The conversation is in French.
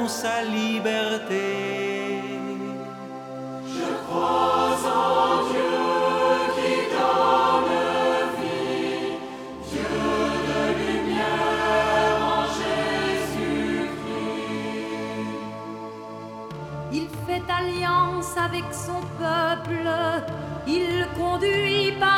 pour sa liberté. Je crois en Dieu qui donne vie, Dieu de lumière en Jésus-Christ. Il fait alliance avec son peuple, il conduit par